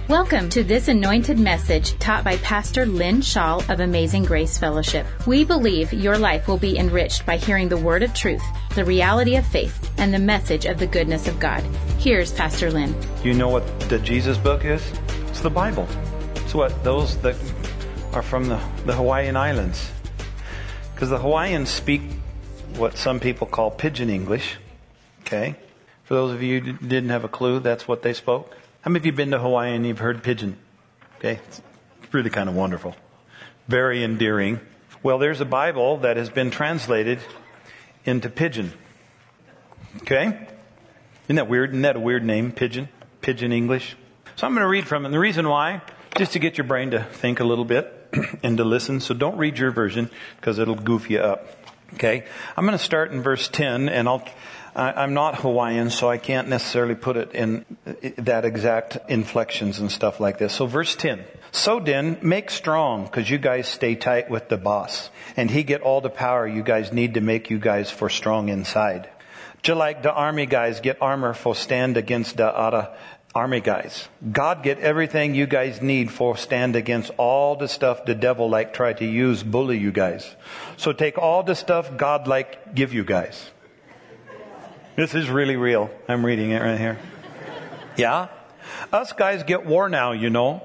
Welcome to this anointed message taught by Pastor Lynn Shaw of Amazing Grace Fellowship. We believe your life will be enriched by hearing the word of truth, the reality of faith, and the message of the goodness of God. Here's Pastor Lynn. Do you know what the Jesus book is? It's the Bible. It's what those that are from the Hawaiian Islands. Because the Hawaiians speak what some people call pidgin English. Okay? For those of you who didn't have a clue, that's what they spoke. How many of you have been to Hawaii and you've heard pidgin? Okay? It's really kind of wonderful. Very endearing. Well, there's a Bible that has been translated into pidgin. Okay? Isn't that weird? Isn't that a weird name? Pidgin? Pidgin English? So I'm going to read from it. And the reason why, just to get your brain to think a little bit and to listen. So don't read your version because it'll goof you up. Okay? I'm going to start in verse 10 and I'm not Hawaiian, so I can't necessarily put it in that exact inflections and stuff like this. So verse 10. So then, make strong, because you guys stay tight with the boss. And he get all the power you guys need to make you guys for strong inside. Just like the army guys get armor for stand against the other army guys. God get everything you guys need for stand against all the stuff the devil like try to use, bully you guys. So take all the stuff God like give you guys. This is really real. I'm reading it right here. Yeah? Us guys get war now, you know.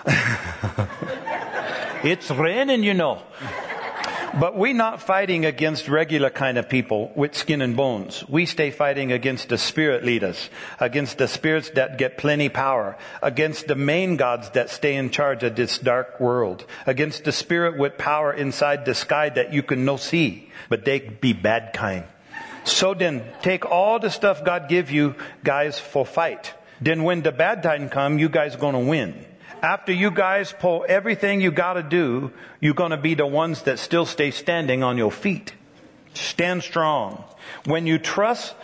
It's raining, you know. But we not fighting against regular kind of people with skin and bones. We stay fighting against the spirit leaders, against the spirits that get plenty power, against the main gods that stay in charge of this dark world, against the spirit with power inside the sky that you can no see, but they be bad kind. So then, take all the stuff God give you guys for fight. Then when the bad time come, you guys gonna win. After you guys pull everything you gotta do, you're gonna be the ones that still stay standing on your feet. Stand strong. When you trust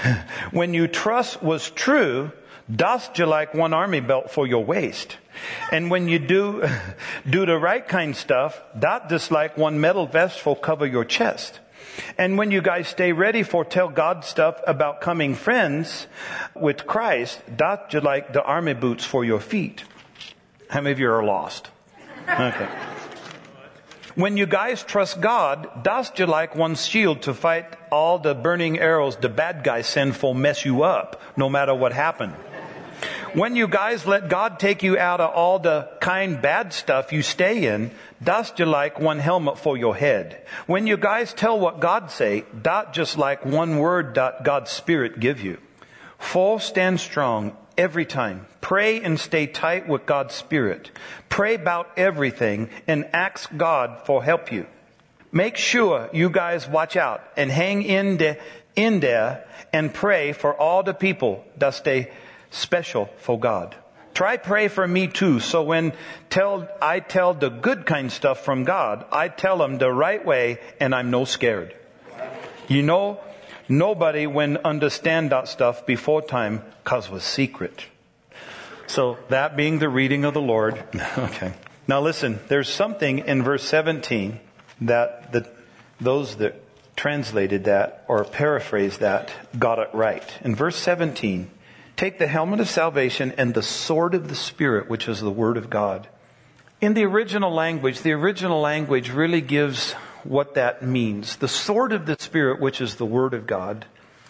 was true, that's just like one army belt for your waist. And when you do the right kind of stuff, that just like one metal vest will cover your chest. And when you guys stay ready for tell God stuff about coming friends with Christ, that's just like the army boots for your feet. How many of you are lost? Okay. When you guys trust God, that's just like one shield to fight all the burning arrows the bad guys send for mess you up, no matter what happened. When you guys let God take you out of all the kind bad stuff you stay in, that's just like one helmet for your head. When you guys tell what God say, that's just like one word that God's Spirit give you. Full stand strong every time. Pray and stay tight with God's Spirit. Pray about everything and ask God for help you. Make sure you guys watch out and hang in there and pray for all the people that stay special for God. Try pray for me too, so when I tell the good kind stuff from God, I tell them the right way and I'm no scared. You know, nobody when understand that stuff before time cause was secret. So that being the reading of the Lord. Okay. Now listen, there's something in verse 17 that those that translated that or paraphrased that got it right. In verse 17, take the helmet of salvation and the sword of the Spirit, which is the Word of God. In the original language really gives what that means. The sword of the Spirit, which is the Word of God,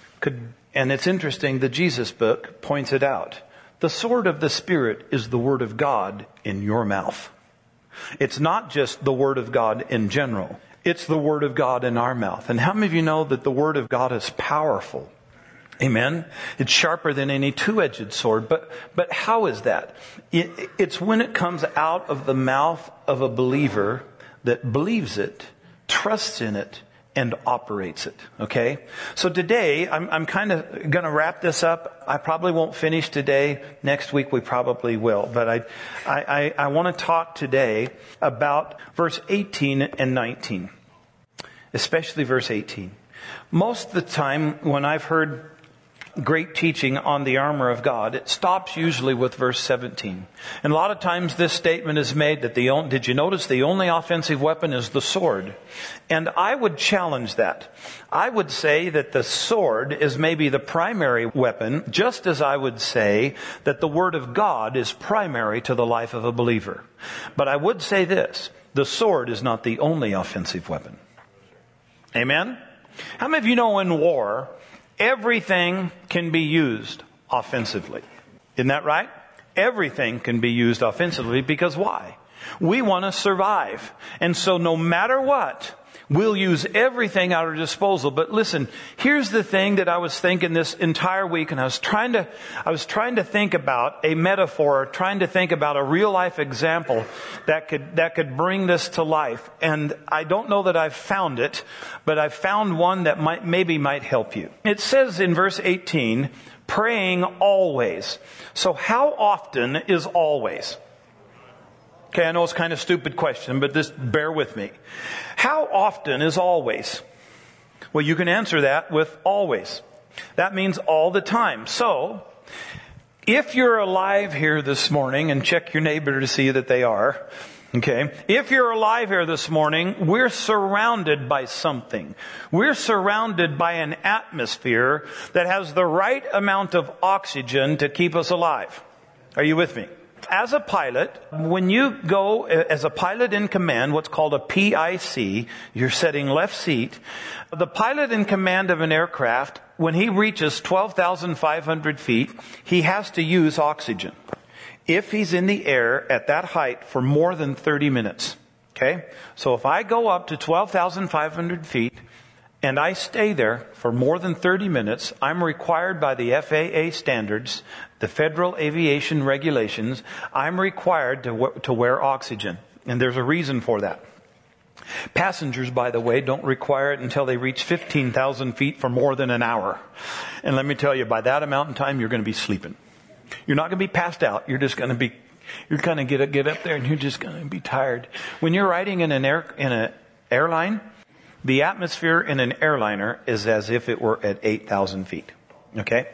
and it's interesting, the Jesus book points it out. The sword of the Spirit is the Word of God in your mouth. It's not just the Word of God in general. It's the Word of God in our mouth. And how many of you know that the Word of God is powerful? Amen. It's sharper than any two-edged sword. But how is that? It's when it comes out of the mouth of a believer that believes it, trusts in it, and operates it. Okay? So today, I'm kind of going to wrap this up. I probably won't finish today. Next week we probably will. But I want to talk today about verse 18 and 19. Especially verse 18. Most of the time when I've heard great teaching on the armor of God, it stops usually with verse 17. And a lot of times this statement is made that did you notice the only offensive weapon is the sword? And I would challenge that. I would say that the sword is maybe the primary weapon, just as I would say that the Word of God is primary to the life of a believer. But I would say this, the sword is not the only offensive weapon. Amen? How many of you know in war, everything can be used offensively? Isn't that right? Everything can be used offensively because why? We want to survive. And so no matter what, we'll use everything at our disposal. But listen, here's the thing that I was thinking this entire week, and I was trying to think about a metaphor, trying to think about a real life example that could bring this to life. And I don't know that I've found it, but I've found one that might help you. It says in verse 18, praying always. So how often is always? Okay, I know it's kind of a stupid question, but just bear with me. How often is always? Well, you can answer that with always. That means all the time. So, if you're alive here this morning, and check your neighbor to see that they are, okay? If you're alive here this morning, we're surrounded by something. We're surrounded by an atmosphere that has the right amount of oxygen to keep us alive. Are you with me? As a pilot, when you go as a pilot in command, what's called a PIC, you're setting left seat. The pilot in command of an aircraft, when he reaches 12,500 feet, he has to use oxygen. If he's in the air at that height for more than 30 minutes. Okay? So if I go up to 12,500 feet, and I stay there for more than 30 minutes, I'm required by the FAA standards, the Federal Aviation Regulations, I'm required to wear oxygen. And there's a reason for that. Passengers, by the way, don't require it until they reach 15,000 feet for more than an hour. And let me tell you, by that amount of time, you're going to be sleeping. You're not going to be passed out. You're just going to be, you're going to get up there and you're just going to be tired. When you're riding in an airline, the atmosphere in an airliner is as if it were at 8,000 feet. Okay?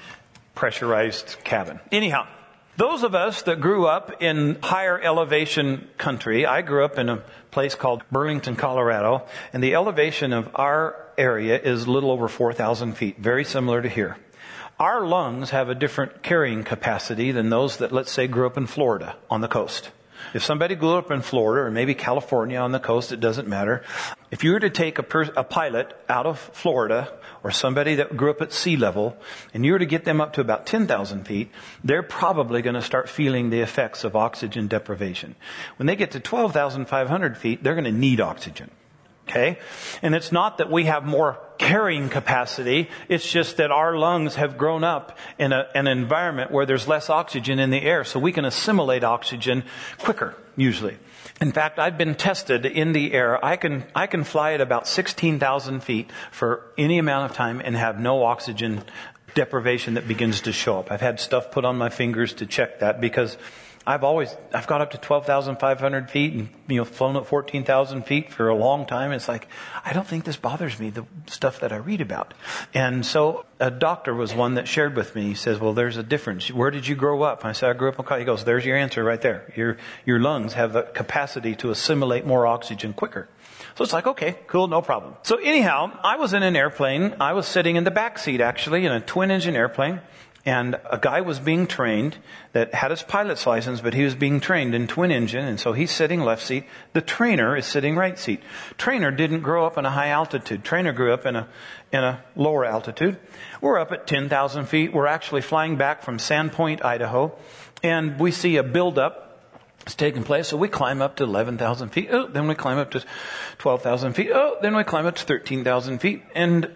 Pressurized cabin. Anyhow, those of us that grew up in higher elevation country, I grew up in a place called Burlington, Colorado, and the elevation of our area is a little over 4,000 feet, very similar to here. Our lungs have a different carrying capacity than those that, let's say, grew up in Florida on the coast. If somebody grew up in Florida or maybe California on the coast, it doesn't matter. If you were to take a pilot out of Florida or somebody that grew up at sea level and you were to get them up to about 10,000 feet, they're probably going to start feeling the effects of oxygen deprivation. When they get to 12,500 feet, they're going to need oxygen. Okay? And it's not that we have more carrying capacity. It's just that our lungs have grown up in an environment where there's less oxygen in the air, so we can assimilate oxygen quicker, usually. In fact, I've been tested in the air. I can fly at about 16,000 feet for any amount of time and have no oxygen deprivation that begins to show up. I've had stuff put on my fingers to check that because I've got up to 12,500 feet and, flown at 14,000 feet for a long time. It's like, I don't think this bothers me, the stuff that I read about. And so a doctor was one that shared with me. He says, well, there's a difference. Where did you grow up? I said, I grew up in Colorado. He goes, there's your answer right there. Your lungs have the capacity to assimilate more oxygen quicker. So it's like, okay, cool, no problem. So anyhow, I was in an airplane. I was sitting in the back seat, actually, in a twin-engine airplane. And a guy was being trained that had his pilot's license, but he was being trained in twin engine. And so he's sitting left seat. The trainer is sitting right seat. Trainer didn't grow up in a high altitude. Trainer grew up in a lower altitude. We're up at 10,000 feet. We're actually flying back from Sandpoint, Idaho. And we see a buildup is taking place. So we climb up to 11,000 feet. Oh, then we climb up to 12,000 feet. Oh, then we climb up to 13,000 feet. And,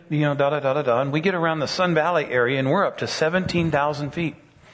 And we get around the Sun Valley area and we're up to 17,000 feet.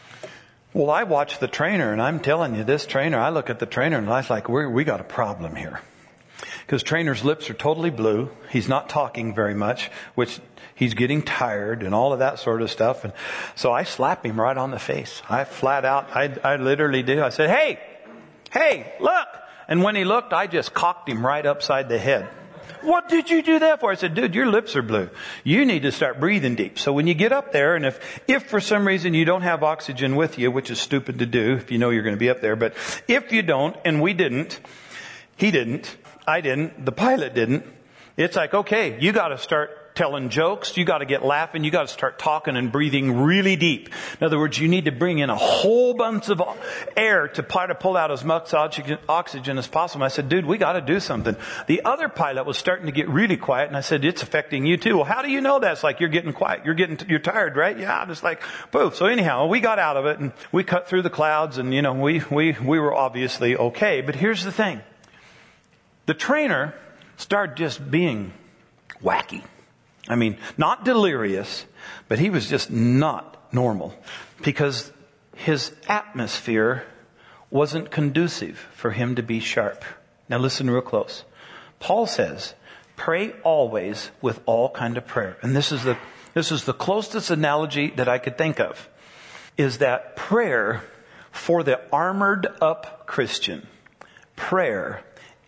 Well, I watch the trainer and I'm telling you, this trainer, I look at the trainer and I was like, we got a problem here. Because trainer's lips are totally blue. He's not talking very much, which he's getting tired and all of that sort of stuff. And so I slap him right on the face. I flat out, I literally do. I said, hey, look. And when he looked, I just cocked him right upside the head. What did you do that for? I said, dude, your lips are blue. You need to start breathing deep. So when you get up there, and if for some reason you don't have oxygen with you, which is stupid to do if you know you're going to be up there, but if you don't, and we didn't, he didn't, I didn't, the pilot didn't, it's like, okay, you got to start telling jokes. You got to get laughing. You got to start talking and breathing really deep. In other words, you need to bring in a whole bunch of air to try to pull out as much oxygen as possible. I said, dude, we got to do something. The other pilot was starting to get really quiet, and I said, it's affecting you too. Well, how do you know that? It's like, you're getting quiet. You're tired, right? Yeah. Just like, poof. So anyhow, we got out of it and we cut through the clouds, and we were obviously okay. But here's the thing. The trainer started just being wacky. I mean, not delirious, but he was just not normal because his atmosphere wasn't conducive for him to be sharp. Now listen real close. Paul says, pray always with all kind of prayer. And this is the closest analogy that I could think of, is that prayer for the armored up Christian, prayer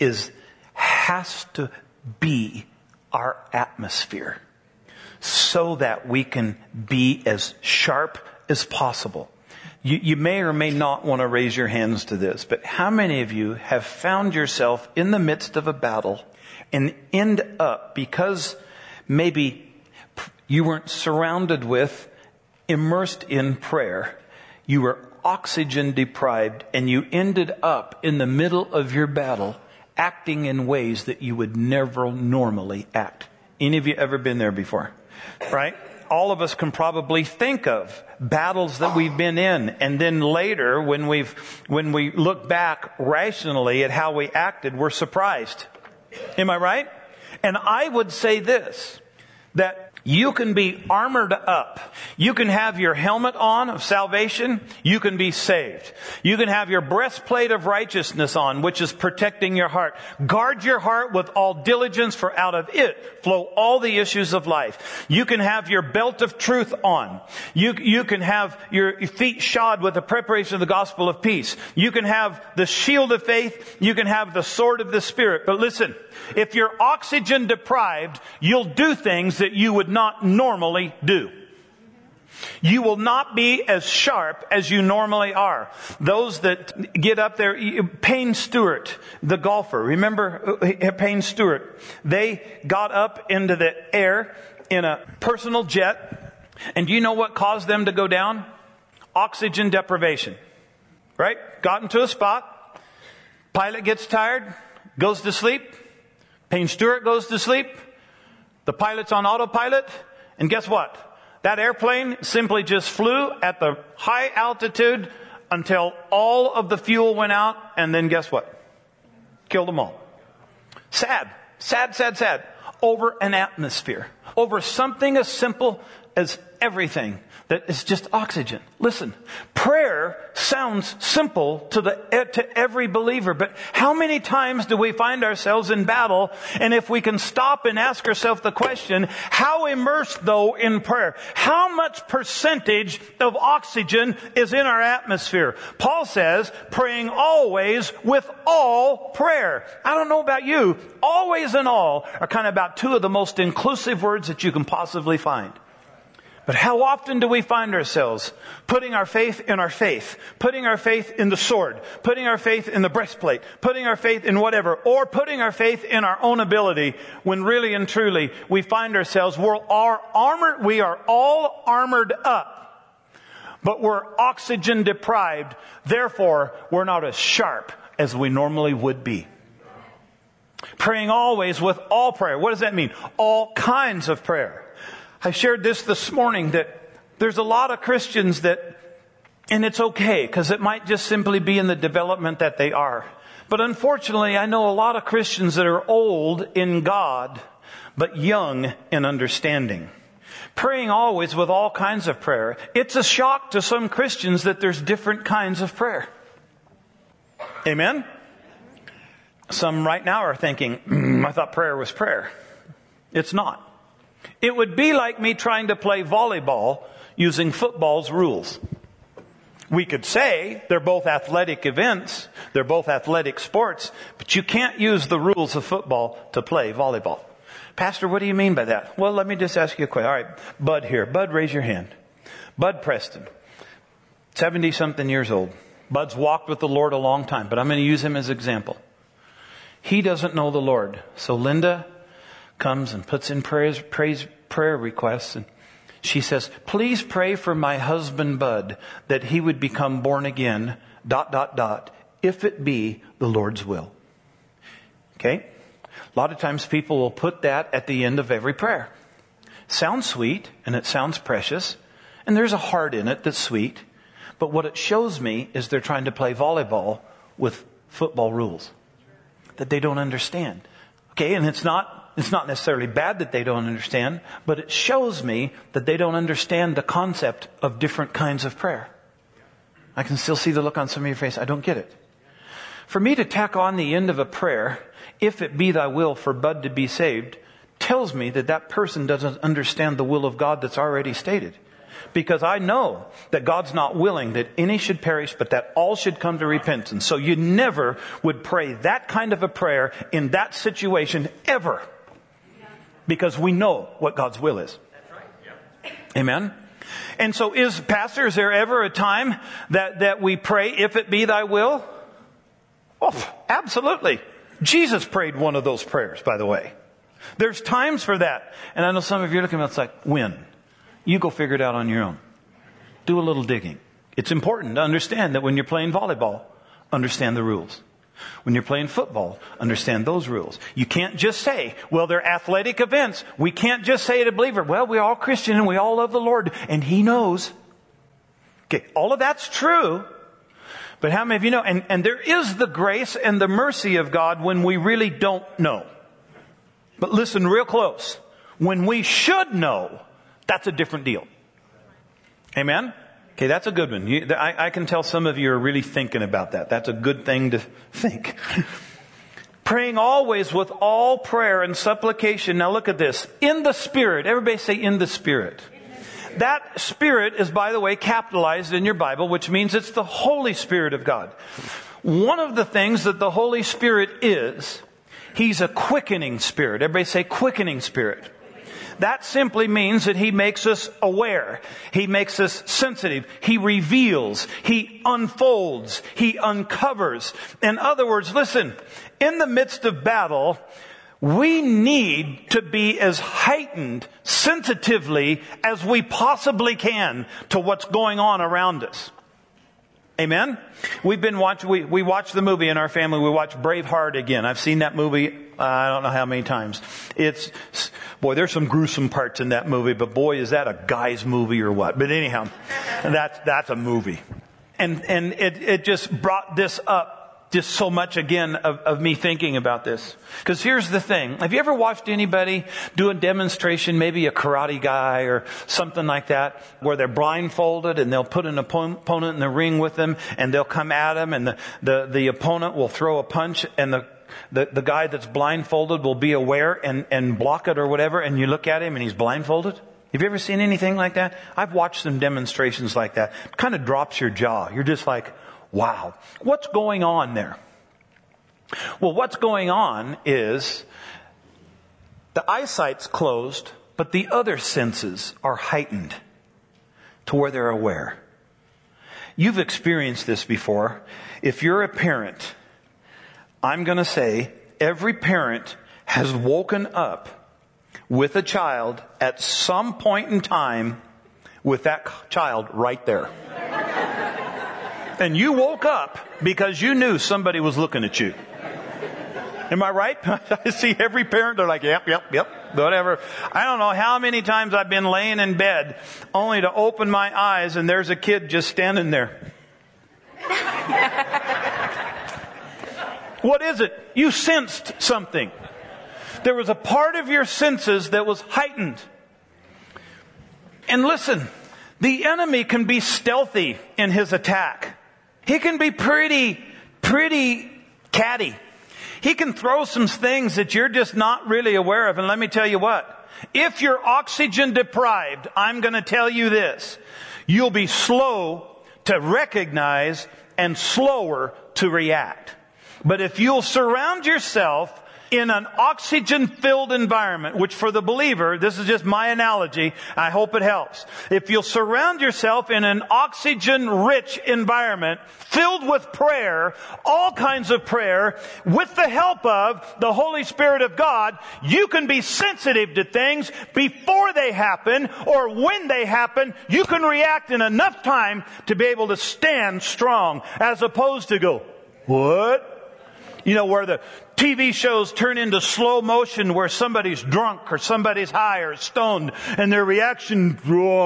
has to be our atmosphere, so that we can be as sharp as possible. You may or may not want to raise your hands to this, but how many of you have found yourself in the midst of a battle and end up, because maybe you weren't surrounded with, immersed in prayer, you were oxygen deprived, and you ended up in the middle of your battle acting in ways that you would never normally act? Any of you ever been there before? Right? All of us can probably think of battles that we've been in, and then later when we look back rationally at how we acted, we're surprised. Am I right? And I would say this, that you can be armored up. You can have your helmet on of salvation. You can be saved. You can have your breastplate of righteousness on, which is protecting your heart. Guard your heart with all diligence, for out of it flow all the issues of life. You can have your belt of truth on. You can have your feet shod with the preparation of the gospel of peace. You can have the shield of faith. You can have the sword of the Spirit. But listen, if you're oxygen deprived, you'll do things that you would not normally do. You will not be as sharp as you normally are. Those that get up there, Payne Stewart, the golfer, remember Payne Stewart? They got up into the air in a personal jet, and do you know what caused them to go down? Oxygen deprivation. Right? Got into a spot, pilot gets tired, goes to sleep, Payne Stewart goes to sleep, the pilot's on autopilot, and guess what? That airplane simply just flew at the high altitude until all of the fuel went out, and then guess what? Killed them all. Sad. Over an atmosphere. Over something as simple as everything that is just oxygen. Listen, prayer sounds simple to every believer, but how many times do we find ourselves in battle? And if we can stop and ask ourselves the question, how immersed though in prayer? How much percentage of oxygen is in our atmosphere? Paul says, praying always with all prayer. I don't know about you, always and all are kind of about two of the most inclusive words that you can possibly find. But how often do we find ourselves putting our faith in our faith, putting our faith in the sword, putting our faith in the breastplate, putting our faith in whatever, or putting our faith in our own ability, when really and truly we find ourselves, we are all armored up, but we're oxygen deprived. Therefore, we're not as sharp as we normally would be. Praying always with all prayer. What does that mean? All kinds of prayer. I shared this morning, that there's a lot of Christians that, and it's okay, because it might just simply be in the development that they are. But unfortunately, I know a lot of Christians that are old in God, but young in understanding. Praying always with all kinds of prayer. It's a shock to some Christians that there's different kinds of prayer. Amen? Some right now are thinking, I thought prayer was prayer. It's not. It would be like me trying to play volleyball using football's rules. We could say they're both athletic events, they're both athletic sports, but you can't use the rules of football to play volleyball. Pastor, what do you mean by that? Well, let me just ask you a question. All right, Bud here. Bud, raise your hand. Bud Preston, 70-something years old. Bud's walked with the Lord a long time, but I'm going to use him as an example. He doesn't know the Lord. So Linda comes and puts in prayer requests, and she says, please pray for my husband Bud, that he would become born again, ... if it be the Lord's will. Okay? A lot of times people will put that at the end of every prayer. Sounds sweet, and it sounds precious, and there's a heart in it that's sweet. But what it shows me is they're trying to play volleyball with football rules that they don't understand. Okay, and it's not necessarily bad that they don't understand, but it shows me that they don't understand the concept of different kinds of prayer. I can still see the look on some of your face. I don't get it. For me to tack on the end of a prayer, if it be thy will for Bud to be saved, tells me that that person doesn't understand the will of God that's already stated. Because I know that God's not willing that any should perish, but that all should come to repentance. So you never would pray that kind of a prayer in that situation ever. Because we know what God's will is. Amen? And so Pastor, is there ever a time that we pray, if it be thy will? Oh, absolutely. Jesus prayed one of those prayers, by the way. There's times for that. And I know some of you are looking at it, it's like, when? You go figure it out on your own. Do a little digging. It's important to understand that when you're playing volleyball, understand the rules. When you're playing football, understand those rules. You can't just say, well, they're athletic events. We can't just say to a believer, well, we're all Christian and we all love the Lord and He knows. Okay, all of that's true. But how many of you know? And there is the grace and the mercy of God when we really don't know. But listen real close. When we should know, that's a different deal. Amen? Okay, that's a good one. I can tell some of you are really thinking about that. That's a good thing to think. Praying always with all prayer and supplication. Now look at this. In the Spirit. Everybody say in the Spirit. That Spirit is, by the way, capitalized in your Bible, which means it's the Holy Spirit of God. One of the things that the Holy Spirit is, He's a quickening Spirit. Everybody say quickening Spirit. That simply means that He makes us aware. He makes us sensitive. He reveals. He unfolds. He uncovers. In other words, listen, in the midst of battle, we need to be as heightened sensitively as we possibly can to what's going on around us. Amen? We watched the movie in our family. We watched Braveheart again. I've seen that movie, I don't know how many times. There's some gruesome parts in that movie, but boy, is that a guy's movie or what. But anyhow, that's a movie. And it just brought this up just so much again of me thinking about this. Because here's the thing. Have you ever watched anybody do a demonstration, maybe a karate guy or something like that, where they're blindfolded and they'll put an opponent in the ring with them and they'll come at him and the opponent will throw a punch and the guy that's blindfolded will be aware and block it or whatever, and you look at him and he's blindfolded? Have you ever seen anything like that? I've watched some demonstrations like that. It kind of drops your jaw. You're just like, wow, what's going on there? Well, what's going on is the eyesight's closed, but the other senses are heightened to where they're aware. You've experienced this before. If you're a parent, I'm going to say every parent has woken up with a child at some point in time with that child right there. And you woke up because you knew somebody was looking at you. Am I right? I see every parent, they're like, yep, whatever. I don't know how many times I've been laying in bed only to open my eyes and there's a kid just standing there. What is it? You sensed something. There was a part of your senses that was heightened. And listen, the enemy can be stealthy in his attack. He can be pretty catty. He can throw some things that you're just not really aware of. And let me tell you what, if you're oxygen deprived, I'm going to tell you this, you'll be slow to recognize and slower to react. But if you'll surround yourself in an oxygen-filled environment, which for the believer, this is just my analogy, I hope it helps. If you'll surround yourself in an oxygen-rich environment, filled with prayer, all kinds of prayer, with the help of the Holy Spirit of God, you can be sensitive to things before they happen, or when they happen, you can react in enough time to be able to stand strong, as opposed to go, what? You know, where the TV shows turn into slow motion where somebody's drunk or somebody's high or stoned and their reaction,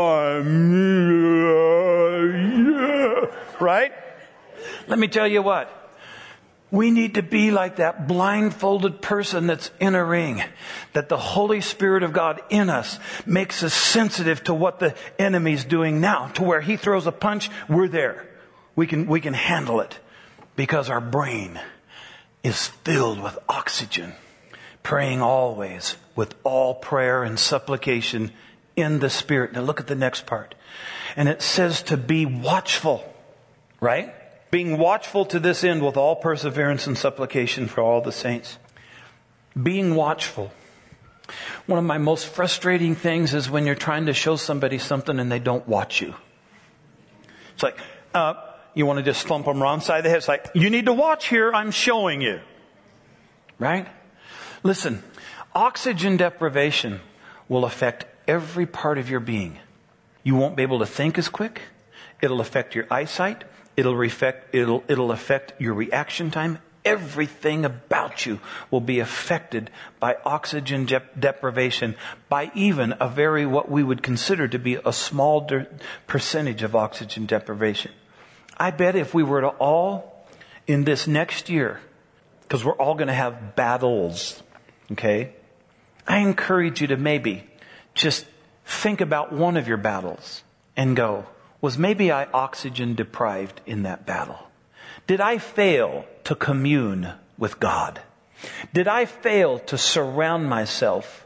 right? Let me tell you what. We need to be like that blindfolded person that's in a ring. That the Holy Spirit of God in us makes us sensitive to what the enemy's doing now. To where he throws a punch, we're there. We can handle it. Because our brain is filled with oxygen, praying always with all prayer and supplication in the Spirit. Now look at the next part. And it says to be watchful, right? Being watchful to this end with all perseverance and supplication for all the saints. Being watchful. One of my most frustrating things is when you're trying to show somebody something and they don't watch you. It's like, you want to just slump them wrong side of the head. It's like, you need to watch here. I'm showing you. Right? Listen, oxygen deprivation will affect every part of your being. You won't be able to think as quick. It'll affect your eyesight. It'll affect your reaction time. Everything about you will be affected by oxygen deprivation, by even a very, what we would consider to be a small percentage of oxygen deprivation. I bet if we were to all, in this next year, because we're all going to have battles, okay? I encourage you to maybe just think about one of your battles and go, was maybe I oxygen deprived in that battle? Did I fail to commune with God? Did I fail to surround myself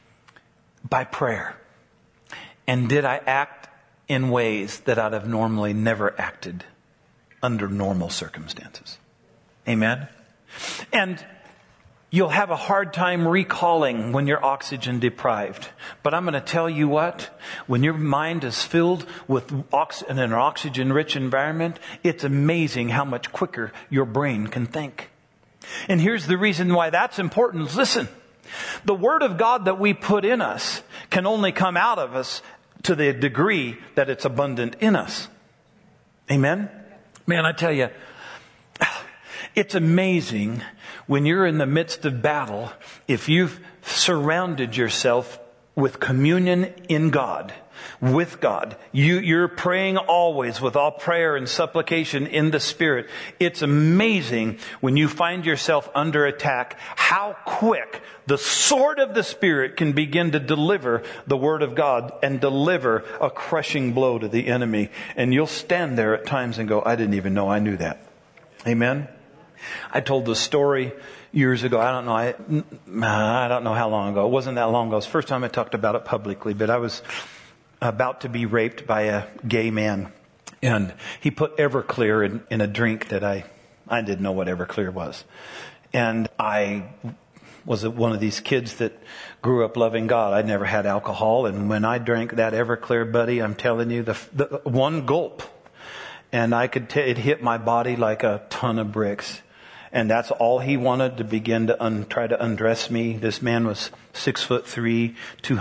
by prayer? And did I act in ways that I'd have normally never acted under normal circumstances? Amen? And you'll have a hard time recalling when you're oxygen deprived. But I'm going to tell you what, when your mind is filled with in an oxygen-rich environment, it's amazing how much quicker your brain can think. And here's the reason why that's important. Listen, the Word of God that we put in us can only come out of us to the degree that it's abundant in us. Amen? Man, I tell you, it's amazing when you're in the midst of battle, if you've surrounded yourself with communion in God, with God. You're praying always with all prayer and supplication in the Spirit. It's amazing when you find yourself under attack, how quick the sword of the Spirit can begin to deliver the Word of God and deliver a crushing blow to the enemy. And you'll stand there at times and go, I didn't even know I knew that. Amen? I told the story years ago. I don't know how long ago. It wasn't that long ago. It was the first time I talked about it publicly, but I was about to be raped by a gay man. And he put Everclear in a drink that I didn't know what Everclear was. And I was one of these kids that grew up loving God. I'd never had alcohol. And when I drank that Everclear, buddy, I'm telling you, the one gulp, and I could it hit my body like a ton of bricks. And that's all he wanted, to begin to try to undress me. This man was 6'3",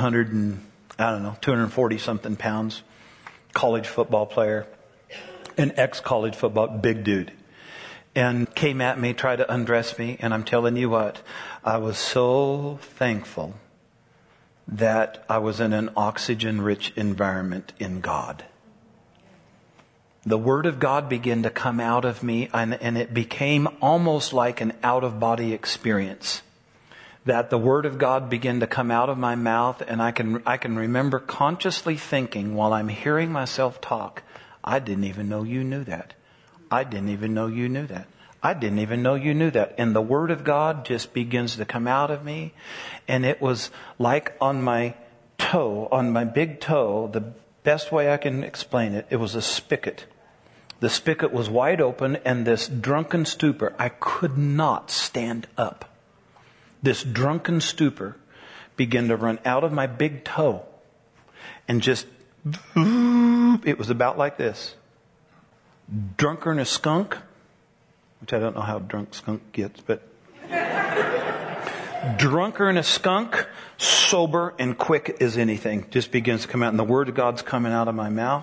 240 something pounds, college football player, an ex-college football, big dude. And came at me, tried to undress me. And I'm telling you what, I was so thankful that I was in an oxygen-rich environment in God. The Word of God began to come out of me, and it became almost like an out-of-body experience. That the Word of God began to come out of my mouth, and I can remember consciously thinking while I'm hearing myself talk, I didn't even know you knew that. I didn't even know you knew that. I didn't even know you knew that. And the Word of God just begins to come out of me, and it was like on my toe, on my big toe, the best way I can explain it, it was a spigot The spigot was wide open, and this drunken stupor, I could not stand up. This drunken stupor began to run out of my big toe and just, it was about like this. Drunker than a skunk, which I don't know how drunk skunk gets, but drunker than a skunk, sober and quick as anything, just begins to come out. And the word of God's coming out of my mouth.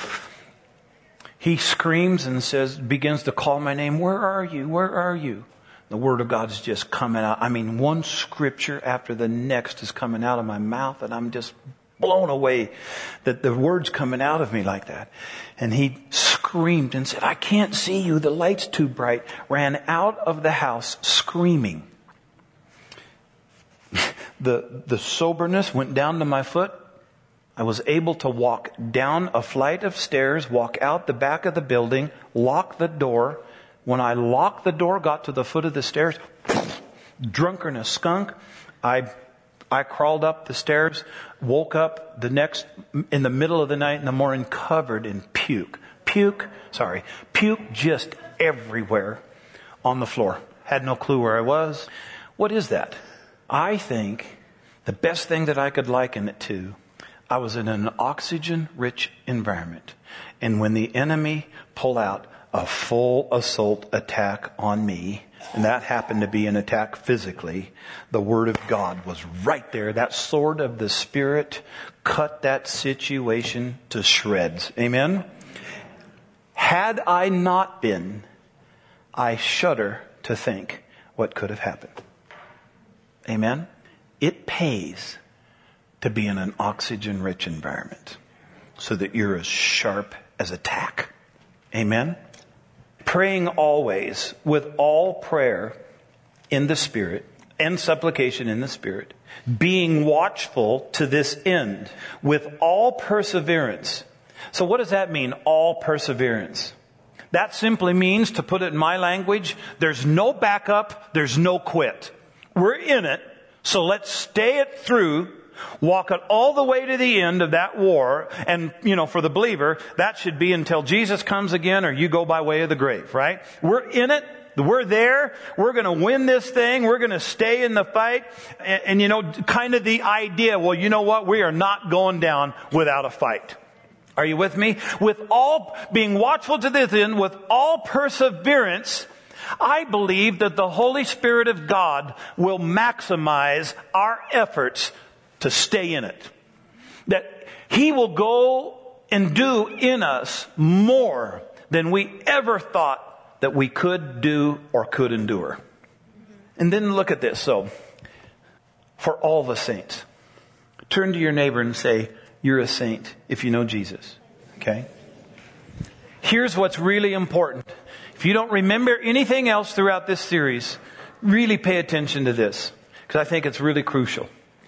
He screams and begins to call my name. Where are you? Where are you? The word of God is just coming out. I mean, one scripture after the next is coming out of my mouth, and I'm just blown away that the word's coming out of me like that. And he screamed and said, I can't see you. The light's too bright. Ran out of the house screaming. The soberness went down to my foot. I was able to walk down a flight of stairs, walk out the back of the building, lock the door. When I locked the door, got to the foot of the stairs, drunker than a skunk, I crawled up the stairs, woke up in the middle of the night in the morning, covered in puke. Puke just everywhere on the floor. Had no clue where I was. What is that? I think the best thing that I could liken it to, I was in an oxygen-rich environment. And when the enemy pulled out a full assault attack on me, and that happened to be an attack physically, the Word of God was right there. That sword of the Spirit cut that situation to shreds. Amen? Had I not been, I shudder to think what could have happened. Amen? It pays to be in an oxygen-rich environment so that you're as sharp as a tack. Amen? Praying always with all prayer in the Spirit and supplication in the Spirit, being watchful to this end with all perseverance. So what does that mean, all perseverance? That simply means, to put it in my language, there's no backup, there's no quit. We're in it, so let's stay it through, walk it all the way to the end of that war. And, for the believer, that should be until Jesus comes again or you go by way of the grave, right? We're in it. We're there. We're going to win this thing. We're going to stay in the fight. And kind of the idea, well, you know what? We are not going down without a fight. Are you with me? With all being watchful to this end, with all perseverance, I believe that the Holy Spirit of God will maximize our efforts to stay in it. That He will go and do in us more than we ever thought that we could do or could endure. And then look at this. So, for all the saints, turn to your neighbor and say, you're a saint if you know Jesus. Okay? Here's what's really important. If you don't remember anything else throughout this series, really pay attention to this, because I think it's really crucial.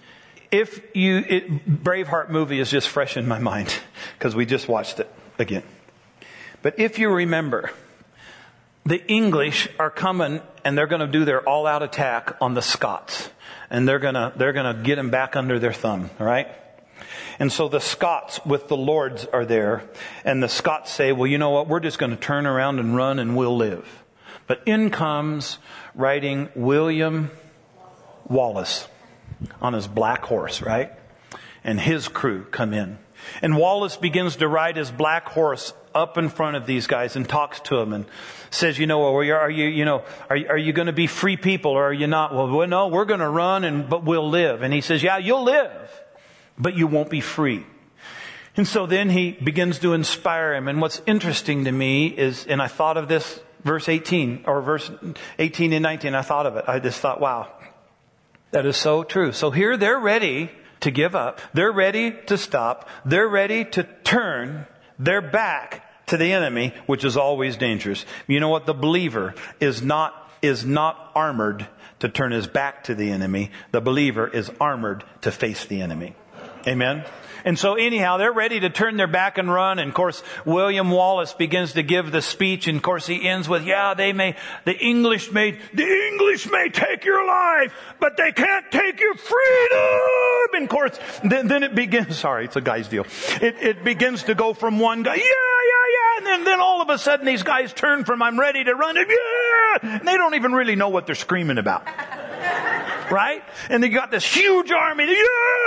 Braveheart movie is just fresh in my mind because we just watched it again. But if you remember, the English are coming and they're going to do their all-out attack on the Scots, and they're going to get them back under their thumb, all right? And so the Scots with the Lords are there, and the Scots say, well, you know what? We're just going to turn around and run and we'll live. But in comes riding William Wallace on his black horse, right? And his crew come in. And Wallace begins to ride his black horse up in front of these guys and talks to them and says, are you going to be free people or are you not? Well, no, we're going to run but we'll live. And he says, yeah, you'll live, but you won't be free. And so then he begins to inspire him. And what's interesting to me is, and I thought of this verse 18 and 19, I thought of it. I just thought, wow, that is so true. So here they're ready to give up. They're ready to stop. They're ready to turn their back to the enemy, which is always dangerous. You know what? The believer is not armored to turn his back to the enemy. The believer is armored to face the enemy. Amen? And so anyhow, they're ready to turn their back and run. And of course, William Wallace begins to give the speech. And of course, he ends with, the English may take your life, but they can't take your freedom. And of course, then it begins, sorry, it's a guy's deal. It begins to go from one guy, And then all of a sudden these guys turn from I'm ready to run, and yeah! And they don't even really know what they're screaming about. Right? And they got this huge army. Yeah!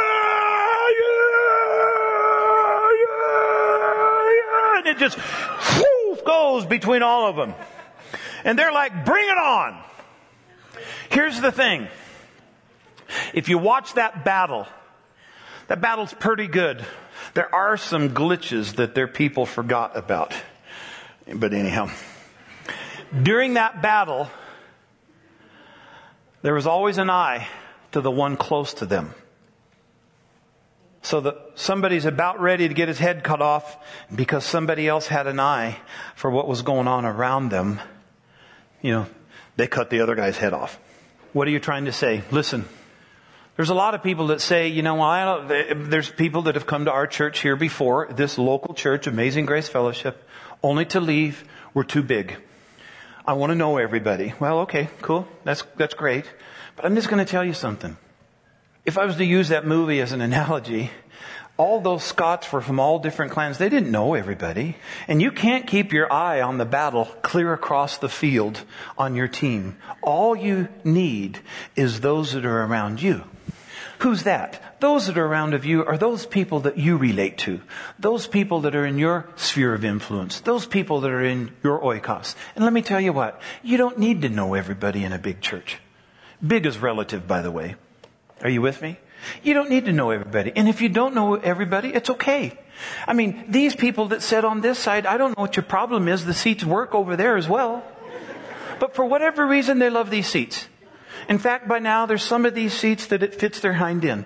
And it just goes between all of them. And they're like, bring it on. Here's the thing. If you watch that battle's pretty good. There are some glitches that their people forgot about. But anyhow, during that battle, there was always an eye to the one close to them. So that somebody's about ready to get his head cut off because somebody else had an eye for what was going on around them. They cut the other guy's head off. What are you trying to say? Listen, there's a lot of people that say, there's people that have come to our church here before, this local church, Amazing Grace Fellowship, only to leave. We're too big. I want to know everybody. Well, okay, cool. That's great. But I'm just going to tell you something. If I was to use that movie as an analogy, all those Scots were from all different clans. They didn't know everybody. And you can't keep your eye on the battle clear across the field on your team. All you need is those that are around you. Who's that? Those that are around of you are those people that you relate to. Those people that are in your sphere of influence. Those people that are in your oikos. And let me tell you what, you don't need to know everybody in a big church. Big is relative, by the way. Are you with me? You don't need to know everybody. And if you don't know everybody, it's okay. I mean, these people that sit on this side, I don't know what your problem is. The seats work over there as well. But for whatever reason, they love these seats. In fact, by now, there's some of these seats that it fits their hind end.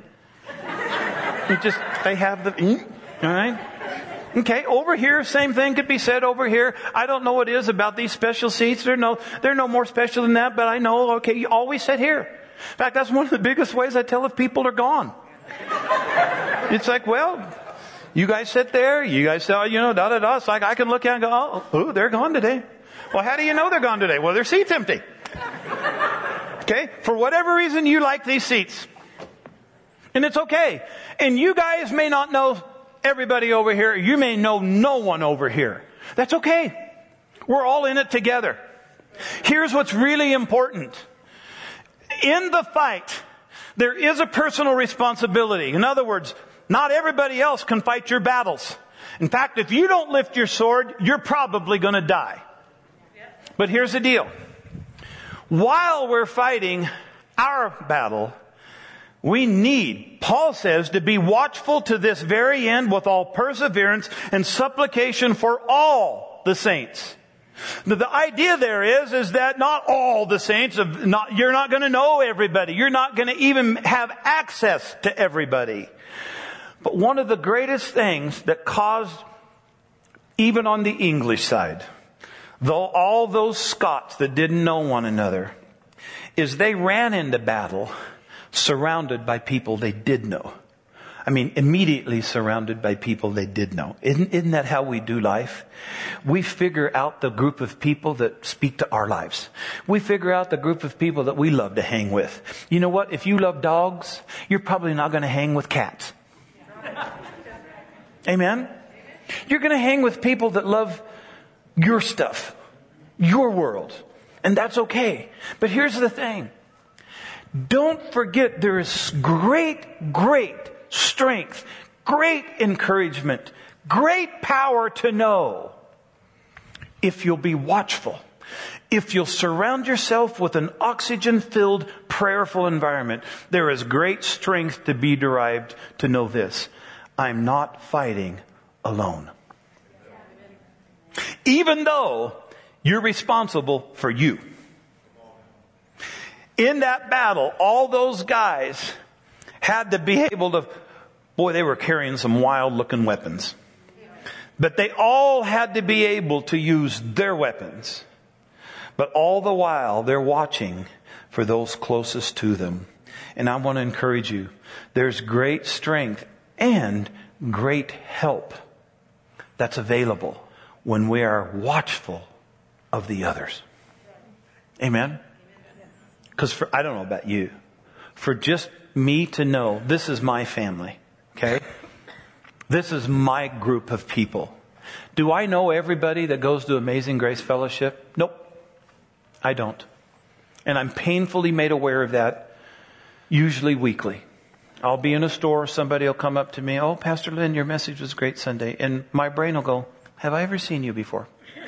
They have the, all right? Okay, over here, same thing could be said over here. I don't know what it is about these special seats. They're no more special than that, but I know, okay, you always sit here. In fact, that's one of the biggest ways I tell if people are gone. It's like, well, you guys sit there, you guys say, da-da-da. It's like I can look at and go, oh, they're gone today. Well, how do you know they're gone today? Well, their seat's empty. Okay? For whatever reason, you like these seats. And it's okay. And you guys may not know everybody over here. You may know no one over here. That's okay. We're all in it together. Here's what's really important. In the fight, there is a personal responsibility. In other words, not everybody else can fight your battles. In fact, if you don't lift your sword, you're probably going to die. But here's the deal. While we're fighting our battle, we need, Paul says, to be watchful to this very end with all perseverance and supplication for all the saints. The idea there is that not all the saints, you're not going to know everybody. You're not going to even have access to everybody. But one of the greatest things that caused, even on the English side, though all those Scots that didn't know one another, is they ran into battle surrounded by people they did know. I mean, immediately surrounded by people they did know. Isn't that how we do life? We figure out the group of people that speak to our lives. We figure out the group of people that we love to hang with. You know what? If you love dogs, you're probably not going to hang with cats. Amen? You're going to hang with people that love your stuff, your world. And that's okay. But here's the thing. Don't forget there is great strength, great encouragement, great power to know if you'll be watchful, if you'll surround yourself with an oxygen-filled, prayerful environment. There is great strength to be derived to know this. I'm not fighting alone. Even though you're responsible for you. In that battle, all those guys had to be able to, they were carrying some wild looking weapons. But they all had to be able to use their weapons. But all the while, they're watching for those closest to them. And I want to encourage you, there's great strength and great help that's available when we are watchful of the others. Amen? Because I don't know about you, for just me to know this is my family, okay? This is my group of people. Do I know everybody that goes to Amazing Grace Fellowship? Nope. I don't. And I'm painfully made aware of that, usually weekly. I'll be in a store, somebody will come up to me, "Oh, Pastor Lynn, your message was great Sunday." And my brain will go, "Have I ever seen you before?"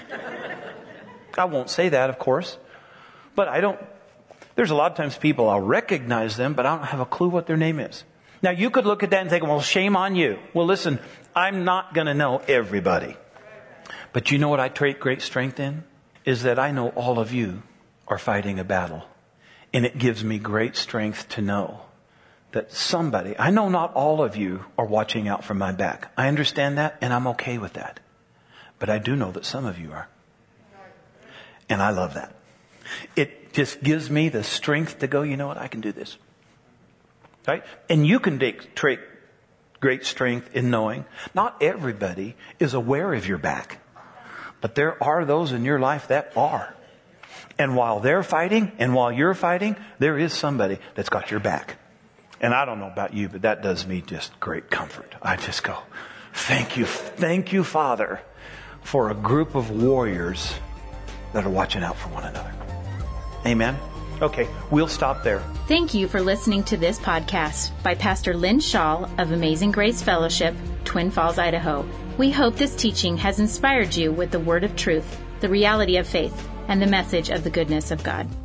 I won't say that, of course. But there's a lot of times people, I'll recognize them, but I don't have a clue what their name is. Now, you could look at that and think, well, shame on you. Well, listen, I'm not going to know everybody. But you know what I take great strength in? Is that I know all of you are fighting a battle. And it gives me great strength to know that somebody, I know not all of you are watching out for my back. I understand that, and I'm okay with that. But I do know that some of you are. And I love that. It just gives me the strength to go, you know what, I can do this. Right? And you can take great strength in knowing not everybody is aware of your back. But there are those in your life that are. And while they're fighting and while you're fighting, there is somebody that's got your back. And I don't know about you, but that does me just great comfort. I just go, thank you, Father, for a group of warriors that are watching out for one another. Amen. Okay, we'll stop there. Thank you for listening to this podcast by Pastor Lynn Shaw of Amazing Grace Fellowship, Twin Falls, Idaho. We hope this teaching has inspired you with the word of truth, the reality of faith, and the message of the goodness of God.